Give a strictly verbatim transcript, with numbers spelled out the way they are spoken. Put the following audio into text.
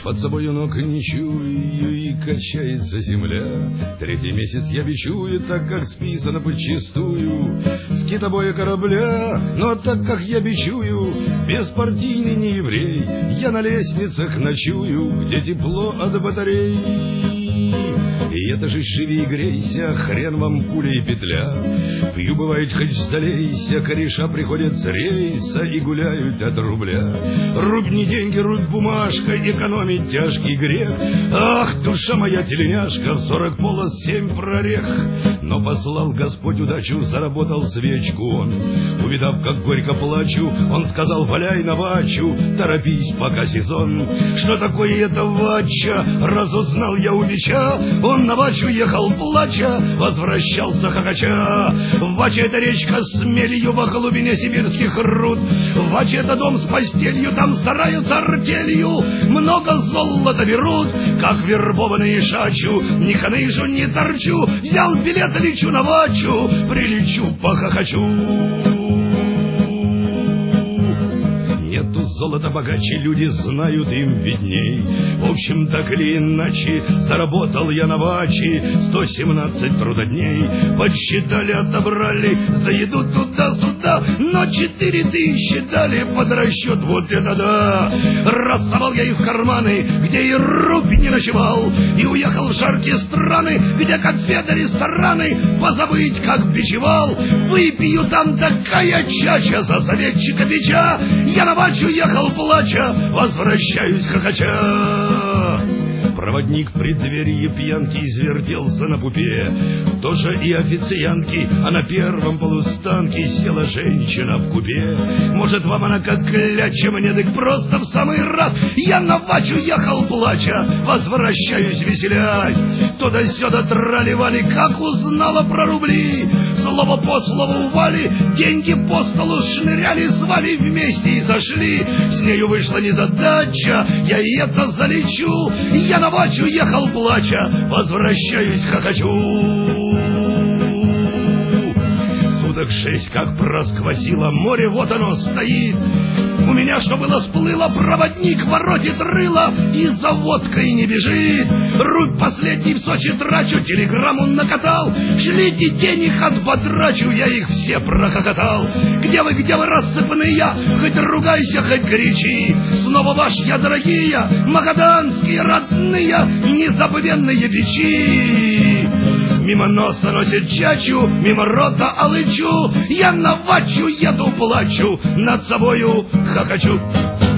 Под собою ног не чую, и качается земля. Третий месяц я бичую, так как списано подчистую с китобоя корабля. Но так как я бичую, беспартийный не еврей, я на лестницах ночую, где тепло от батарей. И это же живи и грейся, хрен вам пуля и петля. Пью, бывает, хоть залейся, кореша приходят с рейса и гуляют от рубля. Рубь не деньги, рубь бумажка, экономить тяжкий грех. Ах, душа моя теленяшка, в сорок полос семь прорех. Но послал Господь удачу, заработал свечку он. Увидав, как горько плачу, он сказал: валяй на вачу, торопись, пока сезон. Что такое это вача? Разузнал я у бича. Он на вачу ехал плача, возвращался хохоча. Вача — это речка с мелью во глубине сибирских руд. Вача — это дом с постелью, там стараются артелью. Много золота берут, как вербованные шачу. Ни ханыжу, ни торчу, взял билет, лечу на вачу, прилечу, похохочу. Нету золота богаче, люди знают, им видней. В общем, так или иначе, заработал я на ваче сто семнадцать трудодней. Подсчитали, отобрали за еду туда-сюда, но четыре тысячи дали под расчет, вот это да. Рассовал я их в карманы, где и рубь не ночевал, и уехал в жаркие страны, где конфеты, рестораны, позабыть, как бичевал. Выпью там такая чача за советчика бича. Я на вачу ехал плача, возвращаюсь хохоча. Проводник в преддверии пьянки извертелся на пупе. Тоже и официантки, а на первом полустанке села женщина в купе. Может, вам она как кляча, мне так просто в самый раз. Я на вачу ехал плача, возвращаюсь веселясь. Туда-сюда трали-вали, как узнала про рубли. Слово по слову Вали, деньги по столу шныряли, звали вместе и зашли. С нею вышла незадача, я и это залечу. Я на вачу ехал плача, возвращаюсь хохочу. Суток шесть, как просквозило море, вот оно стоит. У меня, что было, сплыло, проводник воротит рыло и за водкой не бежит. Рубь последний в Сочи трачу, телеграмму накатал. Шлите денег, отбатрачу, я их все прохохотал. Где вы, где вы, рассыпанные, хоть ругайся, хоть кричи. Снова ваш я, дорогие, магаданские родные, незабвенные бичи. Мимо носа носит чачу, мимо рота алычу. Я на вачу еду, плачу, над собою хохочу.